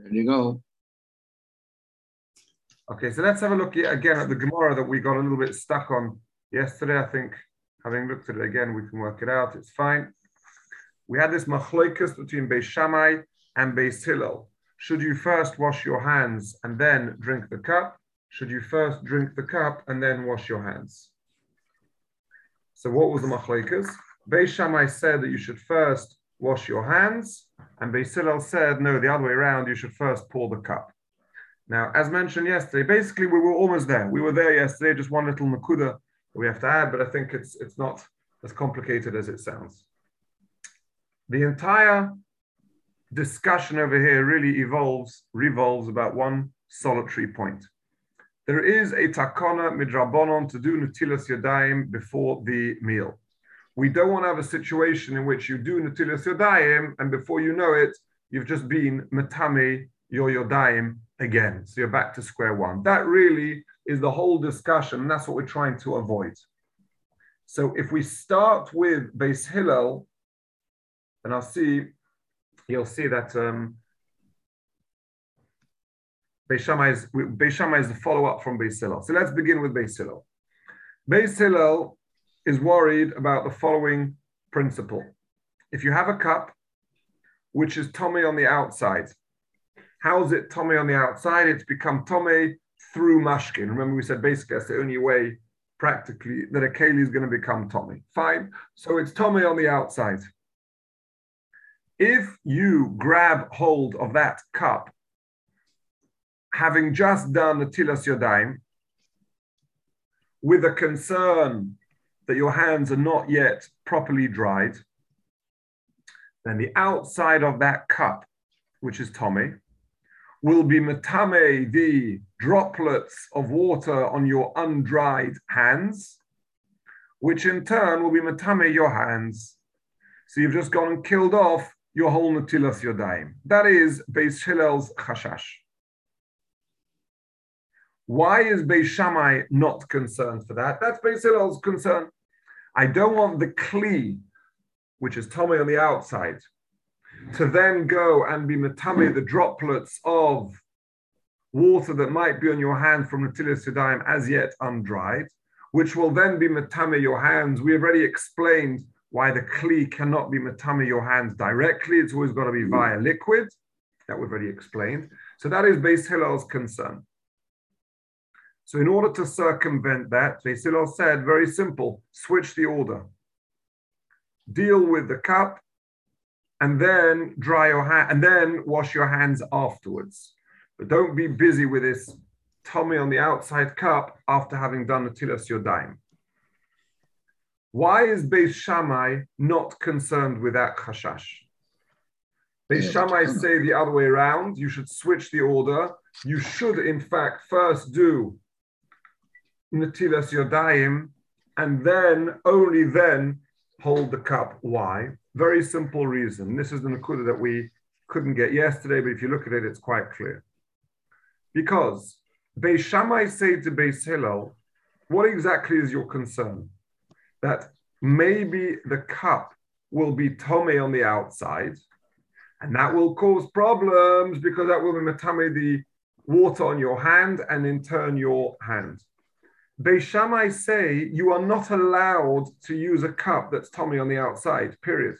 There you go. Okay, so let's have a look again at the Gemara that we got a little bit stuck on yesterday. I think having looked at it again, we can work it out. It's fine. We had this machloikus between Beis Shammai and Beis Hillel. Should you first wash your hands and then drink the cup? Should you first drink the cup and then wash your hands? So what was the machloikus? Beis Shammai said that you should first wash your hands, and Beis Hillel said, no, the other way around, you should first pour the cup. Now, as mentioned yesterday, basically we were almost there. We were there yesterday, just one little nakuda that we have to add, but I think it's not as complicated as it sounds. The entire discussion over here really revolves about one solitary point. There is a takana midrabanon to do netilas yadayim before the meal. We don't want to have a situation in which you do netilas yadayim and before you know it, you've just been metame your yadayim again. So you're back to square one. That really is the whole discussion, and that's what we're trying to avoid. So if we start with Beis Hillel, and you'll see that Beis Shammai is the follow-up from Beis Hillel. So let's begin with Beis Hillel. Beis Hillel is worried about the following principle. If you have a cup which is tomei on the outside, how is it tomei on the outside? It's become tomei through mashkin. Remember we said basically that's the only way practically that a keli is going to become tomei. Fine. So it's tomei on the outside. If you grab hold of that cup, having just done the netilas yadayim, with a concern that your hands are not yet properly dried, then the outside of that cup, which is tomei, will be metame the droplets of water on your undried hands, which in turn will be metame your hands. So you've just gone and killed off your whole netilas yadayim. That is Beis Hillel's chashash. Why is Beis Shammai not concerned for that? That's Beis Hillel's concern. I don't want the kli, which is tomei on the outside, to then go and be metame the droplets of water that might be on your hand from netilas yadayim as yet undried, which will then be metame your hands. We have already explained why the kli cannot be metame your hands directly. It's always got to be via liquid. That we've already explained. So that is Beis Hillel's concern. So in order to circumvent that, Beis Hillel said, very simple, switch the order. Deal with the cup and then dry your hand and then wash your hands afterwards. But don't be busy with this tomei on the outside cup after having done netilas yadayim. Why is Beis Shammai not concerned with that chashash? Beis Shammai say the other way around. You should switch the order. You should, in fact, first do netilas yadayim and then, only then, hold the cup. Why? Very simple reason. This is the nakuda that we couldn't get yesterday, but if you look at it, it's quite clear. Because Beis Shammai say to Beis Hillel, what exactly is your concern? That maybe the cup will be tomei on the outside, and that will cause problems because that will be metame the water on your hand and in turn your hand. Beis Shammai say you are not allowed to use a cup that's tomei on the outside, period.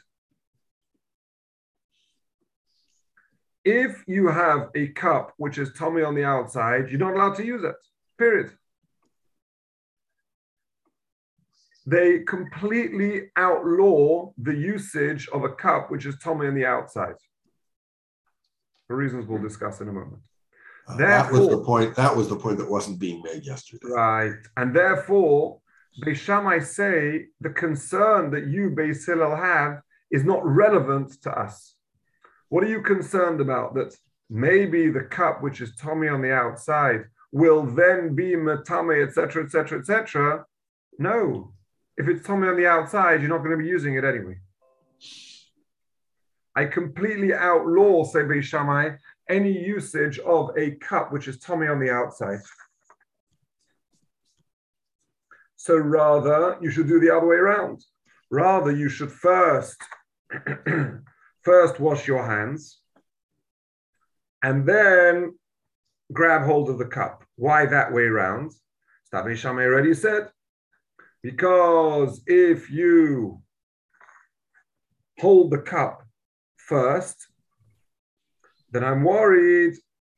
If you have a cup which is tomei on the outside, you're not allowed to use it, period. They completely outlaw the usage of a cup which is tomei on the outside. For reasons we'll discuss in a moment. That was the point that wasn't being made yesterday. Right. And therefore, Beis Shammai say the concern that you, Beis Hillel, have is not relevant to us. What are you concerned about? That maybe the cup which is tomei on the outside will then be metame, etc., etc., etc. No. If it's tomei on the outside, you're not going to be using it anyway. I completely outlaw, say Beis Shammai, any usage of a cup which is tomei on the outside. So rather, you should do the other way around. Rather, you should first wash your hands, and then grab hold of the cup. Why that way around? Beis Shammai already said, because if you hold the cup first, then I'm worried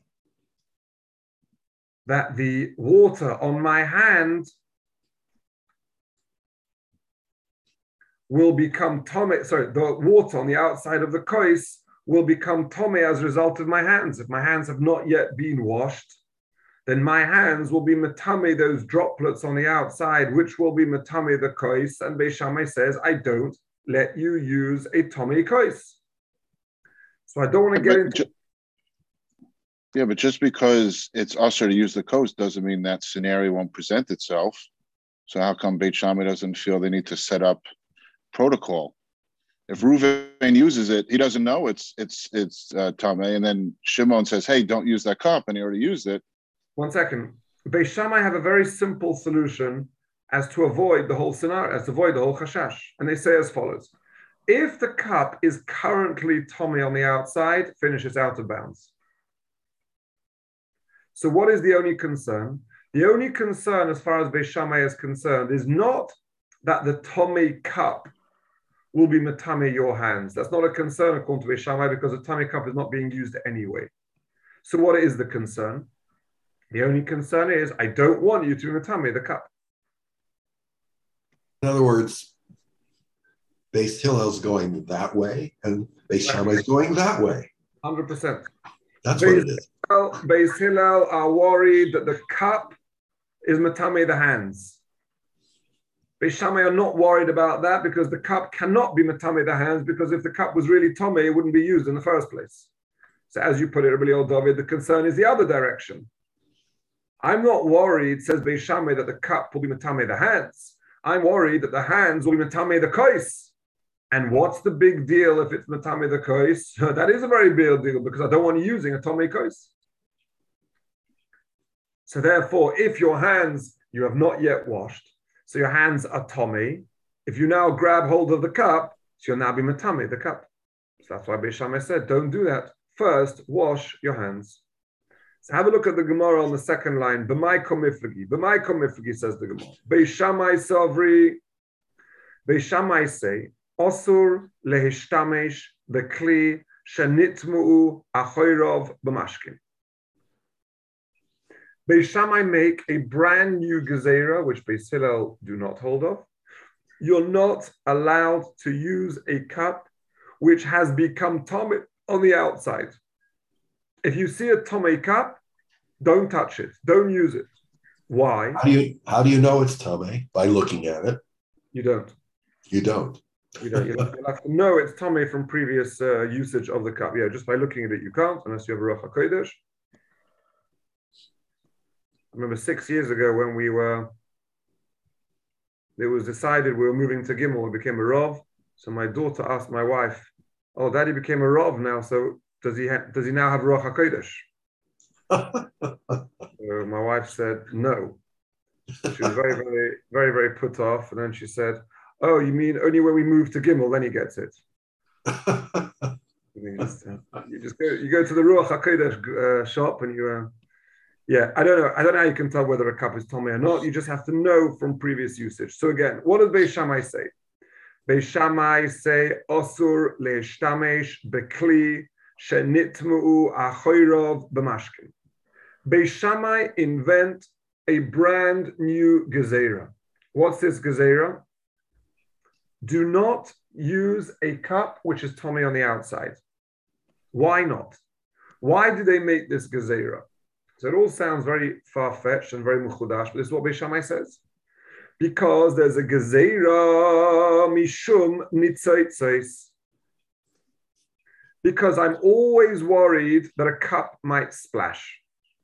that the water on my hand will become tome. Sorry, the water on the outside of the kois will become tome as a result of my hands. If my hands have not yet been washed, then my hands will be metame those droplets on the outside, which will be metame the kois. And Beis Shammai says, I don't let you use a tome kois. So I don't want to get into. Yeah, but just because it's usher to use the kois doesn't mean that scenario won't present itself. So how come Beit Shammai doesn't feel they need to set up protocol? If Reuven uses it, he doesn't know it's tamei, and then Shimon says, "Hey, don't use that cup," and he already used it. 1 second. Beit Shammai have a very simple solution as to avoid the whole scenario, as to avoid the whole chashash, and they say as follows: if the cup is currently tamei on the outside, finishes out of bounds. So what is the only concern? The only concern, as far as Beit Shammai is concerned, is not that the tamei cup will be metame your hands. That's not a concern according to Beit Shammai, because the tamei cup is not being used anyway. So what is the concern? The only concern is, I don't want you to metame the cup. In other words, Beis Hillel's going that way, and Beis Shammai's going that way. 100%. That's what it is. Beis Hillel are worried that the cup is metame the hands. Beis Shammai are not worried about that, because the cup cannot be metame the hands, because if the cup was really tamei, it wouldn't be used in the first place. So as you put it, Rabbi Yoel David, the concern is the other direction. I'm not worried, says Beis Shammai, that the cup will be metame the hands. I'm worried that the hands will be metame the kois. And what's the big deal if it's metame the kois? That is a very big deal, because I don't want you using a tamei kois. So therefore, if your hands you have not yet washed, so your hands are tamei, if you now grab hold of the cup, so you'll now be metame the cup. So that's why Beis Shammai said, don't do that. First, wash your hands. So have a look at the Gemara on the second line. B'mai komifagi. B'mai komifagi, says the Gemara. Beis Shammai savri. Beis Shammai say, Osur lehishtamesh bekli shenitmu'u achoyrov b'mashkin. Beis Shammai make a brand new gezerah, which Beis Hillel do not hold of. You're not allowed to use a cup which has become tamei on the outside. If you see a tamei cup, don't touch it. Don't use it. Why? How do you know it's tamei? By looking at it. You don't. You don't. You don't. You'll have to know it's tamei from previous usage of the cup. Yeah, just by looking at it, you can't, unless you have a Ruach HaKodesh. I remember 6 years ago when it was decided we were moving to Gimel, we became a Rav. So my daughter asked my wife, "Oh, Daddy became a Rav now, so does he now have Ruach HaKodesh?" So my wife said no. She was very, very, very, very put off. And then she said, "Oh, you mean only when we move to Gimel, then he gets it?" You go to the Ruach HaKodesh shop and you... Yeah, I don't know how you can tell whether a cup is tamei or not. You just have to know from previous usage. So again, what does Beis Shammai say? Beis Shammai say, Osur lehishtamesh bekli shenitmu'u achoyrov b'mashkin. Beis Shammai invent a brand new gezerah. What's this gezerah? Do not use a cup which is tamei on the outside. Why not? Why do they make this gezerah? So it all sounds very far-fetched and very muchudash, but this is what Beis Shammai says. Because there's a gezerah mishum nitzoitzos. Because I'm always worried that a cup might splash.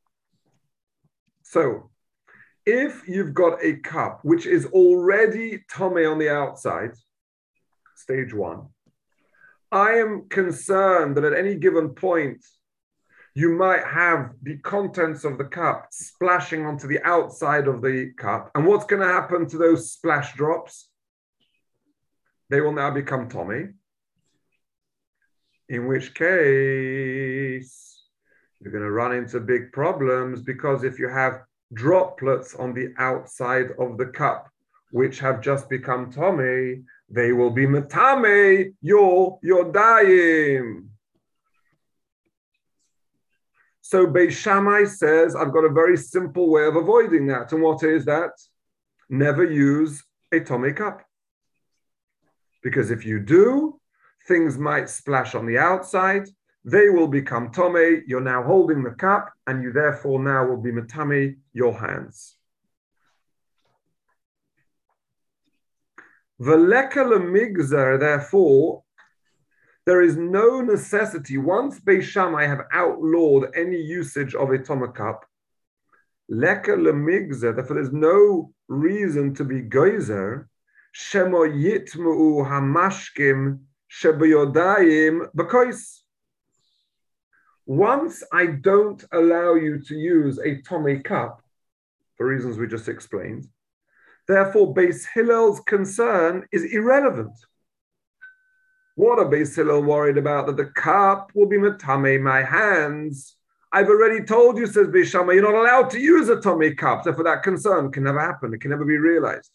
So if you've got a cup which is already tamei on the outside, stage one, I am concerned that at any given point, you might have the contents of the cup splashing onto the outside of the cup. And what's going to happen to those splash drops? They will now become tamei. In which case, you're going to run into big problems, because if you have droplets on the outside of the cup, which have just become Tomei, they will be Metame, your Yodayim. So Beis Shammai says, I've got a very simple way of avoiding that. And what is that? Never use a Tomei cup. Because if you do, things might splash on the outside. They will become Tomei. You're now holding the cup, and you therefore now will be Metame your hands. V'leka lemigzer, therefore, there is no necessity, once Beis Shammai have outlawed any usage of a Tomei cup, leka lemigzer, therefore there's no reason to be geyser, shemo yitmu hamashkim shebeyodayim b'kois. Once I don't allow you to use a Tomei cup, for reasons we just explained, therefore Beis Hillel's concern is irrelevant. What are Beis Hillel worried about? That the cup will be metame my hands. I've already told you, says Beis Shammai, you're not allowed to use a Tomei cup. Therefore that concern can never happen. It can never be realized.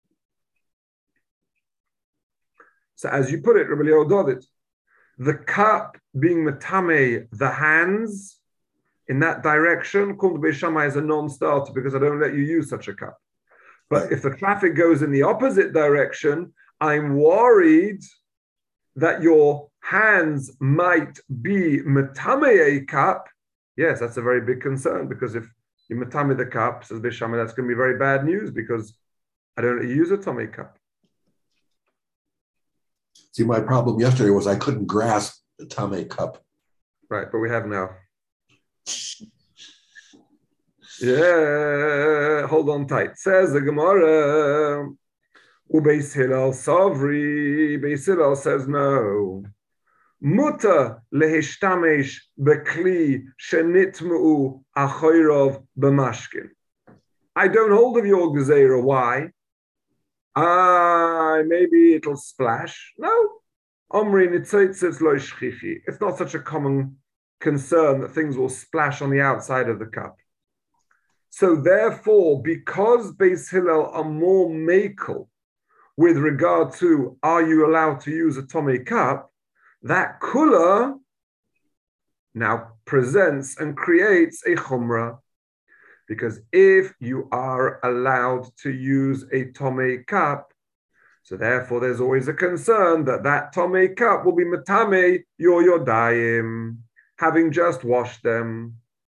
So as you put it, Rabbi Eliyahu Dovit, the cup being metame the hands in that direction, called Beis Shammai as a non-starter, because I don't let you use such a cup. But if the traffic goes in the opposite direction, I'm worried that your hands might be metame a cup. Yes, that's a very big concern, because if you metame the cup, says Beis Shammai, that's going to be very bad news, because I don't let you use a Tomei cup. See, my problem yesterday was I couldn't grasp the Tomei cup. Right, but we have now. Yeah, hold on tight. Says the Gemara, Beis Hillel Savri. Beis Hillel says no. Muta lehishtamesh bekli shenitmu achoyrov b'mashkin. I don't hold of your gezerah. Why? Maybe it'll splash. No. Omri nitzotzes lo shchichi. It's not such a common concern that things will splash on the outside of the cup. So therefore, because Beis Hillel are more makel with regard to are you allowed to use a Tomei cup, that kula now presents and creates a chumrah. Because if you are allowed to use a Tomei cup, so therefore there's always a concern that that Tomei cup will be metame your yodayim, having just washed them.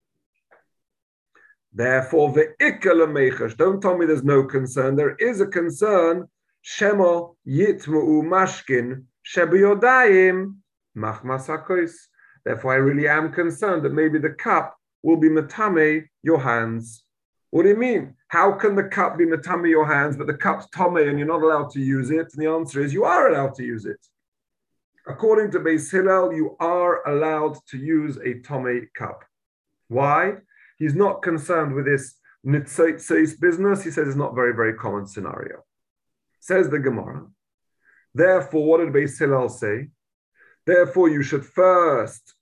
Therefore, ve'ikal mechash. Don't tell me there's no concern. There is a concern. Shemo yitmu mashkin shebiyodayim machmas hakois. Therefore, I really am concerned that maybe the cup will be metame your hands. What do you mean? How can the cup be metame your hands, but the cup's tomei and you're not allowed to use it? And the answer is you are allowed to use it. According to Beis Hillel, you are allowed to use a Tomei cup. Why? He's not concerned with this nitzotzes business. He says it's not a very, very common scenario. Says the Gemara. Therefore, what did Beis Hillel say? Therefore, you should first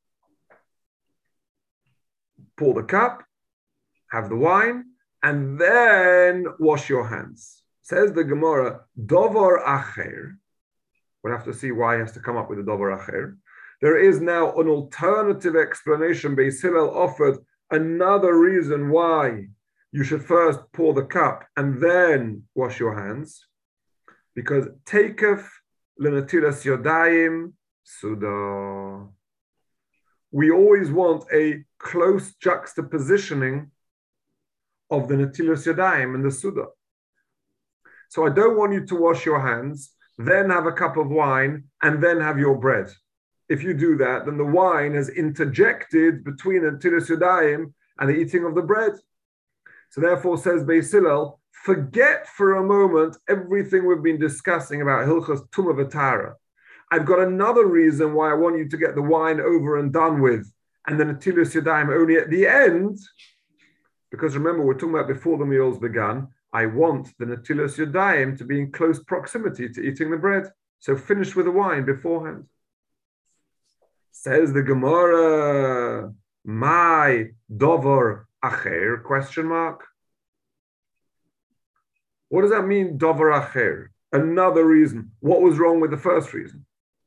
pour the cup, have the wine, and then wash your hands. Says the Gemara, Dovar Acher. We'll have to see why he has to come up with a Dovar Acher. There is now an alternative explanation. Beis Hillel offered another reason why you should first pour the cup and then wash your hands. Because Teikef Lenatilas Yodayim Suda. We always want a close juxtapositioning of the Natilas Yadayim and the Suda. So I don't want you to wash your hands, then have a cup of wine, and then have your bread. If you do that, then the wine has interjected between the Natilas Yadayim and the eating of the bread. So therefore, says Beis Hillel, forget for a moment everything we've been discussing about Hilchos Tumah V'Tara. I've got another reason why I want you to get the wine over and done with, and the Natilas Yadayim only at the end, because remember, we're talking about before the meals began. I want the Natilas Yadayim to be in close proximity to eating the bread. So finish with the wine beforehand. Says the Gemara, My dover acher, question mark. What does that mean, dover acher? Another reason. What was wrong with the first reason?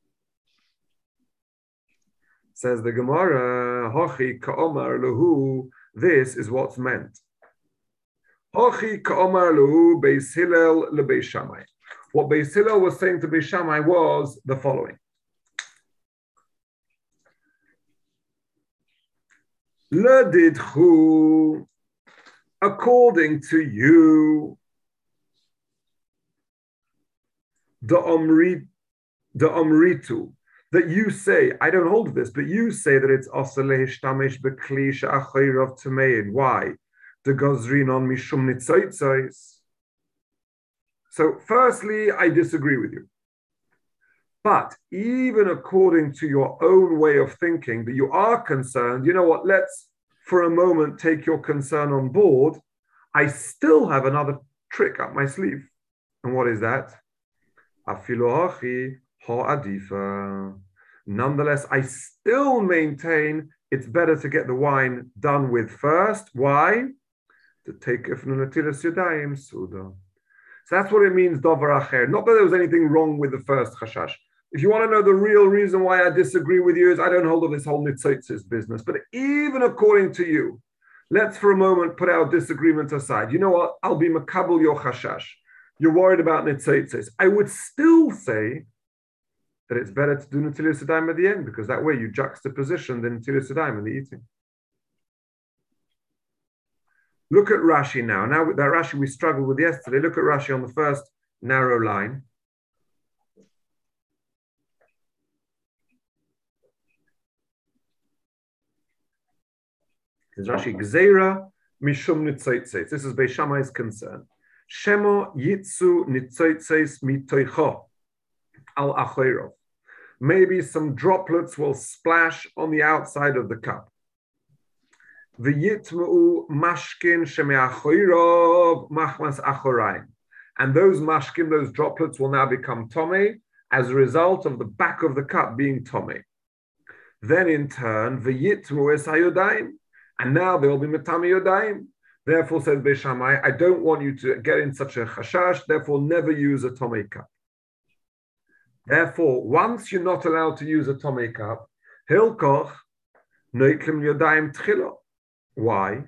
Says the Gemara, Hochi ka'omar lehu, this is what's meant. Hochi ka'omar lehu Beis Hillel leBeis Shammai. What Beis Hillel was saying to Beis Shammai was the following. Ledidchu, according to you, the omritu, that you say, I don't hold this, but you say that it's also lehishtamesh bekli she'achayrav tamein. Why? The gozrin on mishum nitzotzos. So firstly, I disagree with you. But even according to your own way of thinking, that you are concerned, you know what, let's for a moment take your concern on board. I still have another trick up my sleeve. And what is that? Nonetheless, I still maintain it's better to get the wine done with first. Why? To take Yadayim Suda. So that's what it means, Dover Acher. Not that there was anything wrong with the first Chashash. If you want to know the real reason why I disagree with you is I don't hold of this whole Nitzotzis business. But even according to you, let's for a moment put our disagreement aside. You know what? I'll be makabel your Chashash. You're worried about Nitzotzis. I would still say that it's better to do Netilas Yadayim at the end, because that way you juxtaposition the Netilas Yadayim in the eating. Look at Rashi now. Now with that Rashi we struggled with yesterday. Look at Rashi on the first narrow line. There's Rashi Gzeira Mishum Nitzotzes. This is Beis Shammai's concern. Shemo Yitzu Nitzotzes Mitoicho Al Achoirov. Maybe some droplets will splash on the outside of the cup. V'yitmu mashkin sheme'achoirov machmas achoraim. And those mashkin, those droplets will now become tomei as a result of the back of the cup being tomei. Then in turn, v'yitmu es hayodayim. And now there will be metame yodayim. Therefore, says Beis Shammai, I don't want you to get in such a chashash, therefore never use a tomei cup. Therefore, once you're not allowed to use a tomei cup, hilkoch neiklim yodayim tchilo. Why?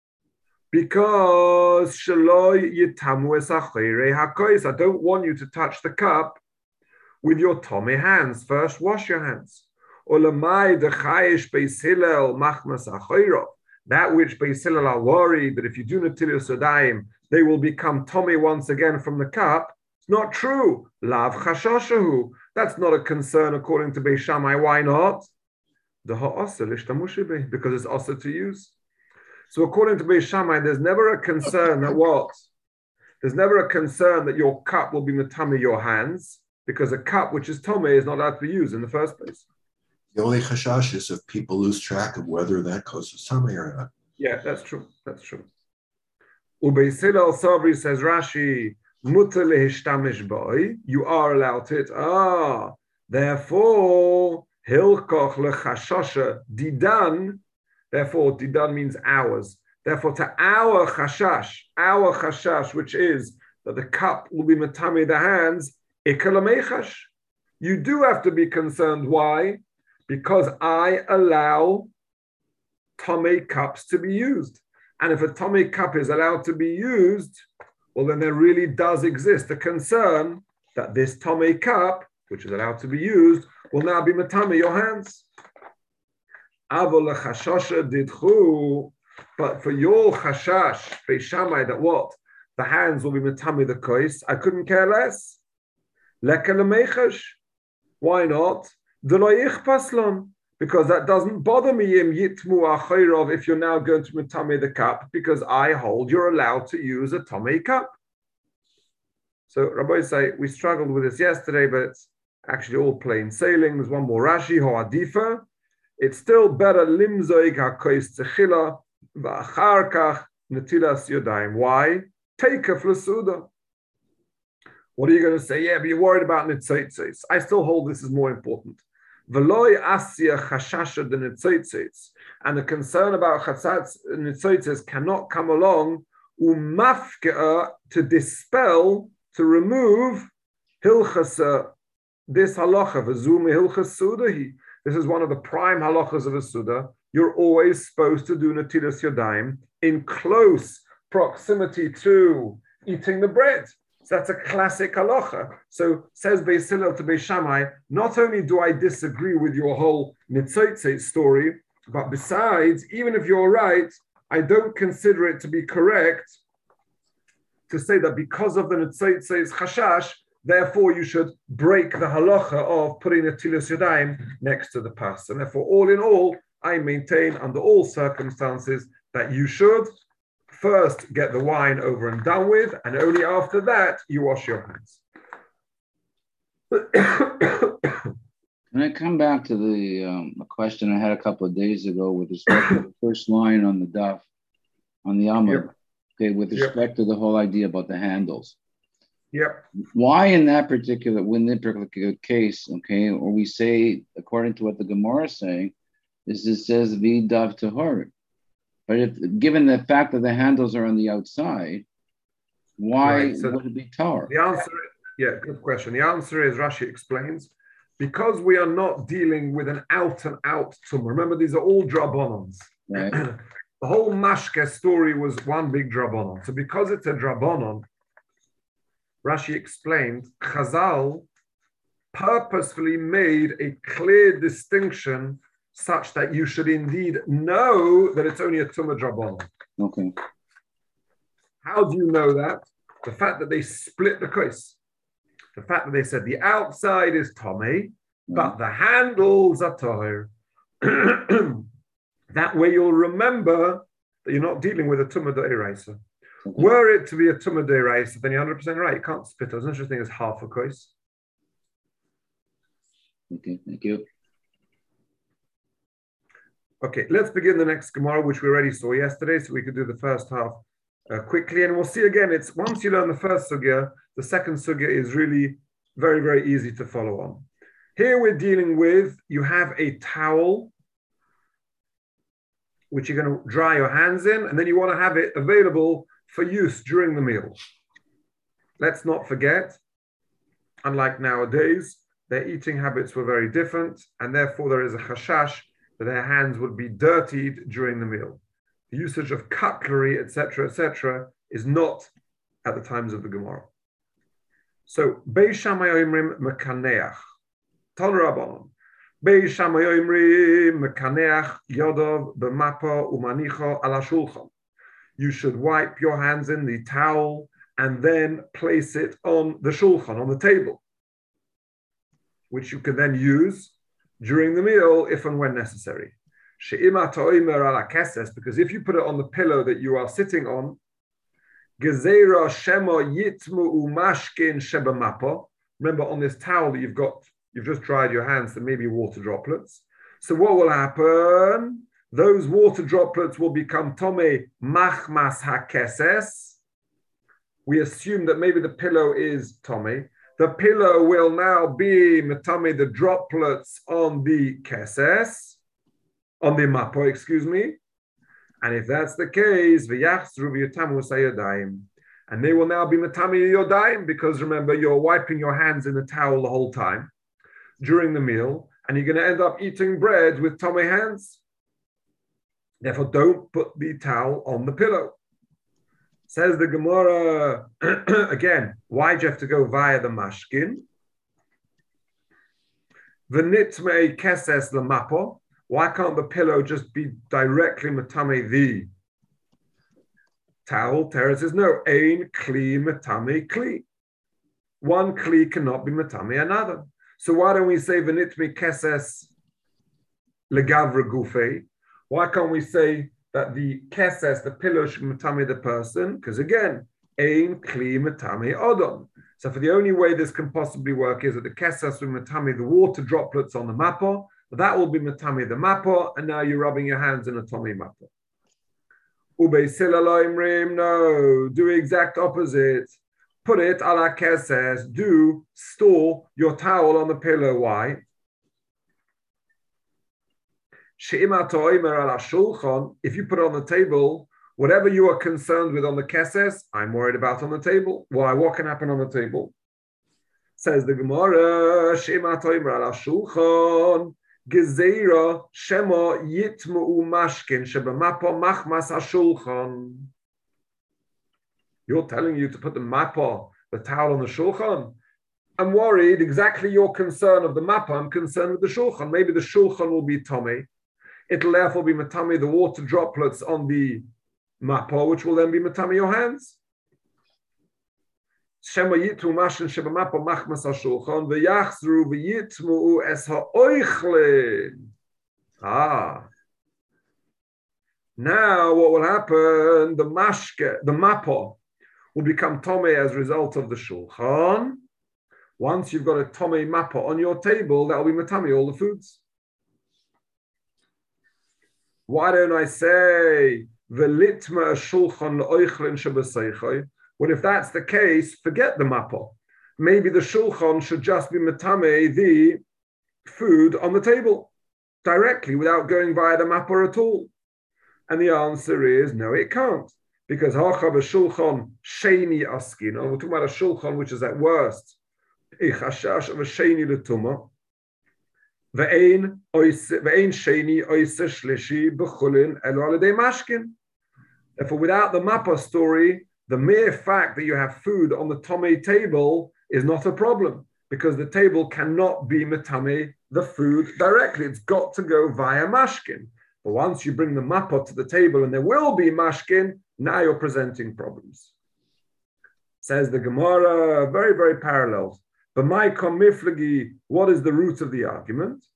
Because shaloi yitamu es achere hakois. I don't want you to touch the cup with your tomei hands. First, wash your hands. Olamai dechayish Beis Hillel machmas achoiro. That which Beis Hillel are worried that if you do Netilas Yadayim, they will become tomei once again from the cup. It's not true. Lav chashashahu. That's not a concern according to Beis Shammai. Why not? Because it's also to use. So according to Beis Shammai, there's never a concern that what? There's never a concern that your cup will be metame your hands, because a cup which is tomei is not allowed to be used in the first place. The only chashash is if people lose track of whether that causes tomei or not. Yeah, that's true. That's true. Ubeis Hillel Sabri, says Rashi, mutar lehishtamesh boi. You are allowed to it. Therefore, hilkoch lechashasha didan. Therefore, didan means ours. Therefore, to our chashash, which is that the cup will be metame the hands, ikalamechash. You do have to be concerned. Why? Because I allow tomei cups to be used. And if a tomei cup is allowed to be used, well, then there really does exist a concern that this tomei cup, which is allowed to be used, will now be metame your hands. But for your chashash, Beis Shammai, that what? The hands will be metame the kois. I couldn't care less. Why not? Because that doesn't bother me if you're now going to metame the cup, because I hold you're allowed to use a tomei cup. So Rabbi say we struggled with this yesterday, but it's actually all plain sailing. There's one more Rashi, Ho'adifa. It's still better limzoig hakois techila v'achar kach netilas yodayim. Why? Take a flasuda. What are you going to say? Yeah, but you're worried about nitzotzos. I still hold this is more important. V'loy asya chashasha de nitzotzes, and the concern about chatzatz nitzotzes cannot come along umafke'a to dispel, to remove hilchasa, this halacha v'zum hilchas sudahi. This is one of the prime halachas of a suda. You're always supposed to do natilas yadayim in close proximity to eating the bread. So that's a classic halacha. So says Beis Hillel to Beis Shammai, not only do I disagree with your whole nitzotzes story, but besides, even if you're right, I don't consider it to be correct to say that because of the nitzotzes chashash, therefore you should break the halacha of putting the natilas yadayim next to the pas. And therefore, all in all, I maintain under all circumstances that you should first get the wine over and done with, and only after that you wash your hands. Can I come back to the question I had a couple of days ago with respect to the first line on the daf, on the Amud, Yep. Okay, with respect to the whole idea about the handles. Yep. Why in that particular case, okay, or we say, according to what the Gemara is saying, is it says v'dav tahor. But if given the fact that the handles are on the outside, why would it be tahor? The answer, good question. The answer is, Rashi explains, because we are not dealing with an out and out tumor. Remember, these are all drabonons. Right. The whole mashke story was one big drabonon. So because it's a drabonon, Rashi explained, Chazal purposefully made a clear distinction such that you should indeed know that it's only a tumah drabonon. Okay. How do you know that? The fact that they split the kos. The fact that they said the outside is tomei, but the handles are tahor. That way you'll remember that you're not dealing with a tumah d'oraisa. Okay. Were it to be a tumah d'oraisa, then you're 100% right. You can't split it. There's no such thing as half a kos. Okay, thank you. Okay, let's begin the next Gemara, which we already saw yesterday, so we could do the first half quickly. And we'll see again, it's once you learn the first sugya, the second sugya is really very, very easy to follow on. Here we're dealing with, you have a towel, which you're going to dry your hands in, and then you want to have it available for use during the meal. Let's not forget, unlike nowadays, their eating habits were very different, and therefore there is a chashash that their hands would be dirtied during the meal. The usage of cutlery, etc., is not at the times of the Gemara. So, Beis Shammai omrim mekaneach, Tal Rabbanon. Beis Shammai omrim mekaneach yodov b'mapa umanicho ala shulchan. You should wipe your hands in the towel and then place it on the shulchan, on the table, which you can then use during the meal if and when necessary. Because if you put it on the pillow that you are sitting on, remember on this towel that you've just dried your hands, there may be water droplets. So what will happen? Those water droplets will become tome machmas hakeses. We assume that maybe the pillow is tome. The pillow will now be metame, the droplets on the keses, on the mapo, excuse me. And if that's the case, and they will now be metame yodaim, because remember, you're wiping your hands in the towel the whole time during the meal, and you're going to end up eating bread with tome hands. Therefore, don't put the towel on the pillow. Says the Gemara, again, why do you have to go via the mashkin? V'nitmei keses l'mapo. Why can't the pillow just be directly matame the towel? Teres says, no, ein kli matame kli. One kli cannot be matame another. So why don't we say v'nitmei keses legavra gufei? Why can't we say that the keses, the pillow, should matame the person? Because again, ein kli matame odom. So for the only way this can possibly work is that the keses will matame the water droplets on the mapo. That will be matame the mapo, and now you're rubbing your hands in a tomi mapo. Beis Hillel omrim, no, do exact opposite. Put it ala keses. Do store your towel on the pillow. Why? If you put it on the table, whatever you are concerned with on the keses, I'm worried about on the table. Why? What can happen on the table? Says the Gemara, Shema toimer ala shulchan, gezeira shema yitmu mashkin shebamapo machmas hashulchan. You're telling you to put the mappa, the towel on the shulchan. I'm worried, exactly your concern of the mappa, I'm concerned with the shulchan. Maybe the shulchan will be tummy. It'll therefore be matami the water droplets on the mappa, which will then be matami your hands. Shema yitmu mashin sheba mappa machmas hashulchan v'yachzru v'yitmu es ha'oichlin. Now what will happen? The mashke, the mappa, will become tome as a result of the shulchan. Once you've got a tome mappa on your table, that will be matami all the foods. Why don't I say velitma shulchan le'oichlin shebaseichai? Well, if that's the case, forget the mappa. Maybe the shulchan should just be matame the food on the table directly without going via the mappa at all. And the answer is no, it can't, because hacha b'shulchan sheni askin. We're talking about a shulchan which is at worst a chashash of a sheni l'tumah. Ve'ein sheni oise shlishi b'chulin elo alidei mashkin. Therefore, without the mappa story, the mere fact that you have food on the tome table is not a problem, because the table cannot be matame the food directly. It's got to go via mashkin. But once you bring the mappa to the table and there will be mashkin, now you're presenting problems. Says the Gemara, very, very parallel. But my komiflagi, what is the root of the argument?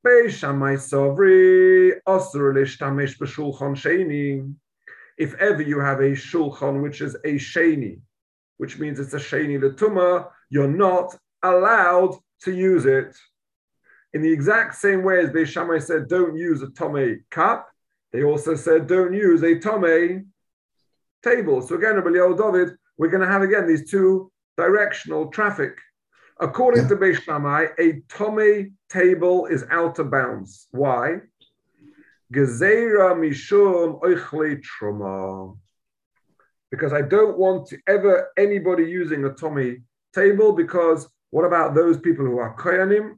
If ever you have a shulchan which is a sheni, which means it's a sheni l'tumah, you're not allowed to use it. In the exact same way as Beis Shammai said, don't use a tome cup, they also said, don't use a tome table. So again, Rabbi Eliyahu David, we're going to have again these two directional traffic. According to Beis Shammai, a tome table is out of bounds. Why? Gezeira mishum oichle truma. Because I don't want to ever anybody using a tome table, because what about those people who are koyanim?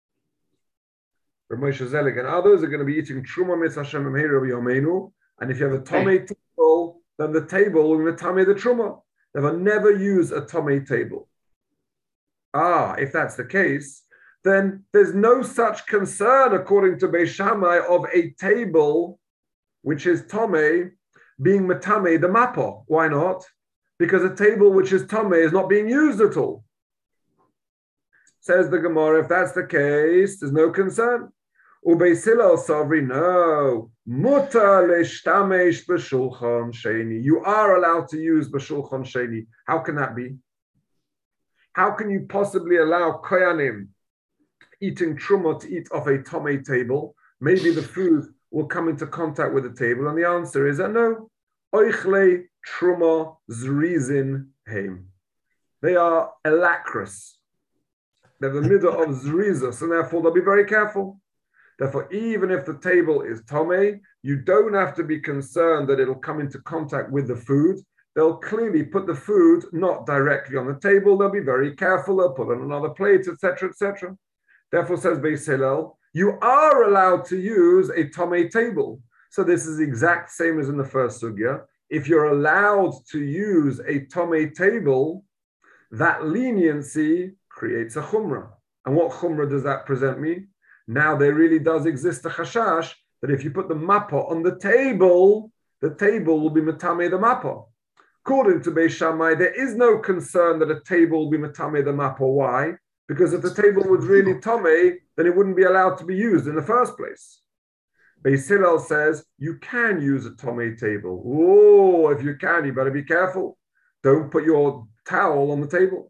Moshe Zelig and others are going to be eating truma mitzvah Hashem Rabbi Yomeinu, and if you have a tome table, then the table will be tame the truma. They will never use a tome table. If that's the case, then there's no such concern, according to Beis Shammai, of a table which is tome being matame the mappa. Why not? Because a table which is tome is not being used at all. Says the Gemara, if that's the case, there's no concern. Ubeis Hillel Savri, no. Mutar leishtamesh b'shulchan sheni. You are allowed to use b'shulchan sheni. How can that be? How can you possibly allow koyanim eating truma to eat off a tome table? Maybe the food will come into contact with the table, and the answer is no. Oichle truma zrizin heim. They are elacrous. They're the middle of zrizas, and therefore they'll be very careful. Therefore, even if the table is tome, you don't have to be concerned that it'll come into contact with the food. They'll clearly put the food not directly on the table. They'll be very careful. They'll put on another plate, etc., etc. Therefore, says Beis Hillel, you are allowed to use a tome table. So this is the exact same as in the first sugya. If you're allowed to use a tome table, that leniency creates a chumrah. And what chumrah does that present me? Now there really does exist a chashash that if you put the mappa on the table will be matame the mappa. According to Beis Shammai, there is no concern that a table will be matame the mappa. Why? Because if the table was really tame, then it wouldn't be allowed to be used in the first place. Beis Hillel says you can use a tame table. Oh, if you can, you better be careful. Don't put your towel on the table.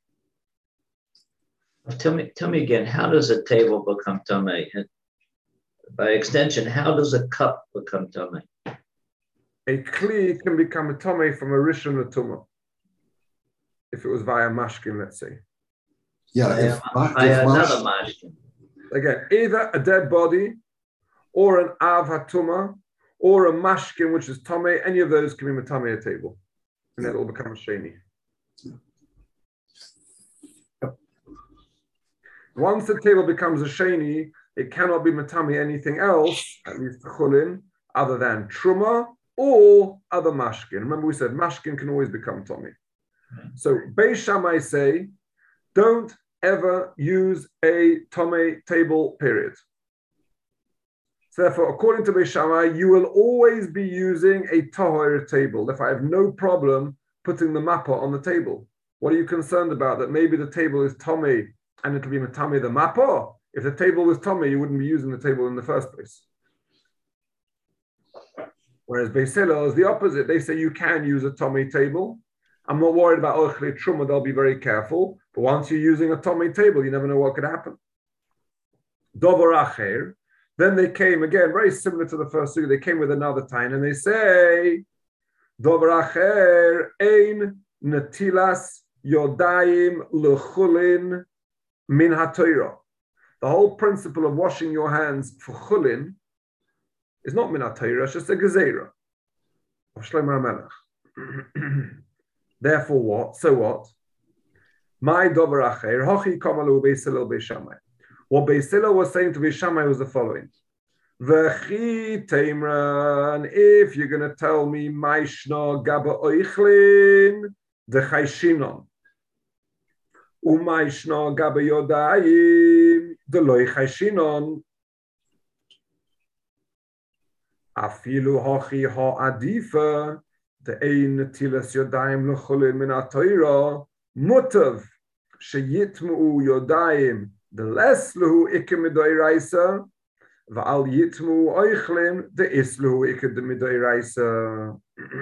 Tell me again, how does a table become tamei? By extension, how does a cup become tamei? A kli can become a tamei from a rishon l'tumah. If it was via mashkin, let's say. Yeah, another mashkin. Again, either a dead body or an av hatuma, or a mashkin, which is tame, any of those can be matame a table. And that will become a sheni. Once the table becomes a sheni, it cannot be matame anything else, at least chulin, other than truma or other mashkin. Remember we said mashkin can always become tame. So Beis Shammai say, don't ever use a tame table, period. So therefore, according to Beis Shammai, you will always be using a tahor table. If I have no problem putting the mappa on the table, what are you concerned about? That maybe the table is tame and it'll be matame the mappa? If the table was tame, you wouldn't be using the table in the first place. Whereas Beis Hillel is the opposite. They say you can use a tame table. I'm not worried about Ochle Truma, they'll be very careful. But once you're using a tame table, you never know what could happen. Dover Acher. Then they came again, very similar to the first sugi. They came with another time and they say, Dover Acher ein natilas yodayim lechulin min haTorah. The whole principle of washing your hands for chulin is not min haTorah, it's just a gezeira of Shlomo HaMelech. Therefore, what? So what? My Dover Acher hochi kamalu Beis Hillel Beis Shammai. What Beis Hillel was saying to Beis Shammai was the following: V'chi teimran, if you're going to tell me Maishna Gaba Oichlin the Chayshinon, Umaishna Gaba Yodayim the Loi Chayshinon, Afilu Hochi Ha'adifa the Ein Tilas Yodayim L'Chulin Min HaTorah Mutav Sheyitmu Yodayim the less luhu ikke midoiraisa, va'al yitmu oichlin the is luhu ikke de midoiraisa.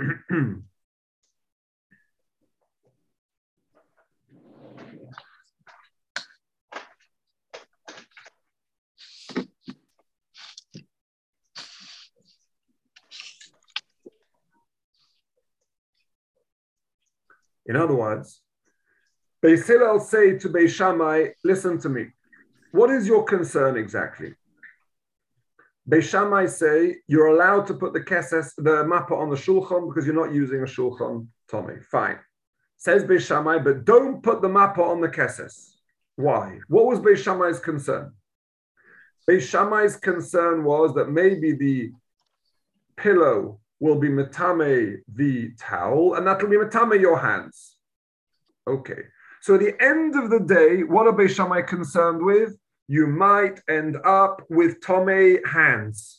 In other words, Beis Hillel say to Beis Shammai, listen to me. What is your concern exactly? Beis Shammai say you're allowed to put the mappa on the shulchan because you're not using a shulchan Tommy. Fine. Says Beis Shammai, but don't put the mappa on the keses. Why? What was Beis Shammai's concern? Beis Shammai's concern was that maybe the pillow will be metame the towel, and that will be metame your hands. Okay. So at the end of the day, what are Beis Shammai concerned with? You might end up with tome hands.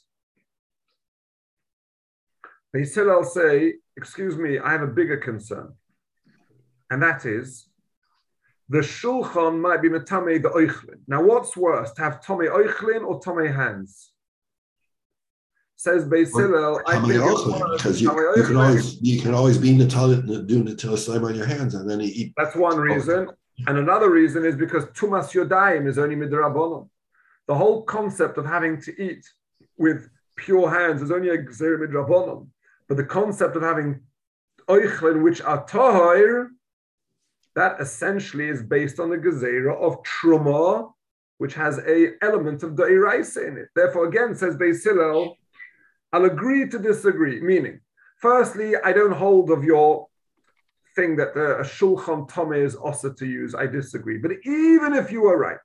Beis Hillel say, excuse me, I have a bigger concern. And that is, the shulchan might be metame the oichlin. Now what's worse, to have tome oichlin or tome hands? Says Beis Hillel, I think because you can always be doing Natilas on your hands and then you eat. That's one reason. And another reason is because Tumas Yodayim is only midrabanon. The whole concept of having to eat with pure hands is only a gzeira midrabanon. But the concept of having oichlin, which are tahir, that essentially is based on the gezeira of truma, which has a element of da'iraisa in it. Therefore, again, says Beis Hillel, I'll agree to disagree. Meaning, firstly, I don't hold of your thing that a shulchan tome is also to use. I disagree. But even if you were right,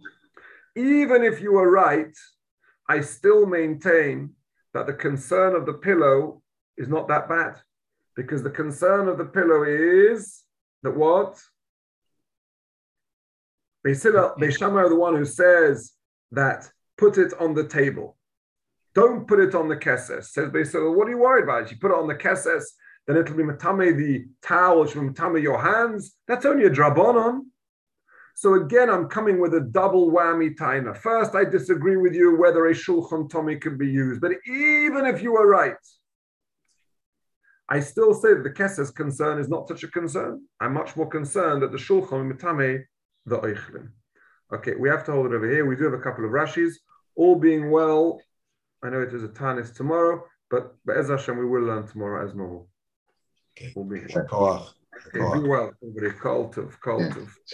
I still maintain that the concern of the pillow is not that bad. Because the concern of the pillow is that what? Beis Shammai are the one who says that put it on the table. Don't put it on the keses. Says Beis Hillel, what are you worried about? If you put it on the keses, then it'll be matame the towel, which will be matame your hands. That's only a drabonon. So again, I'm coming with a double whammy taina. First, I disagree with you whether a shulchan tomi can be used. But even if you were right, I still say that the keses concern is not such a concern. I'm much more concerned that the shulchan matame the oichlin. Okay, we have to hold it over here. We do have a couple of Rashis. All being well, I know it is a Tanis tomorrow, but Be'ez Hashem, we will learn tomorrow as normal. Okay. We'll be here. Okay, be well, everybody. Kol tov.